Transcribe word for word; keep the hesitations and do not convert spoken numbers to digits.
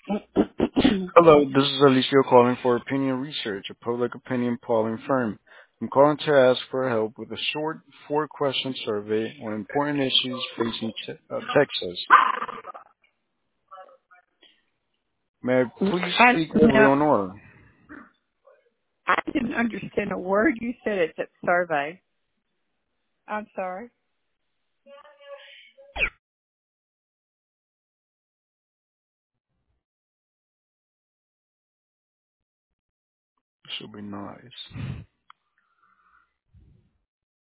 Hello, this is Alicia calling for Opinion Research, a public opinion polling firm. I'm calling to ask for help with a short four-question survey on important issues facing te- uh, Texas. May I please I speak with no, Leonora? I didn't understand a word you said at that survey. I'm sorry. She'll be nice.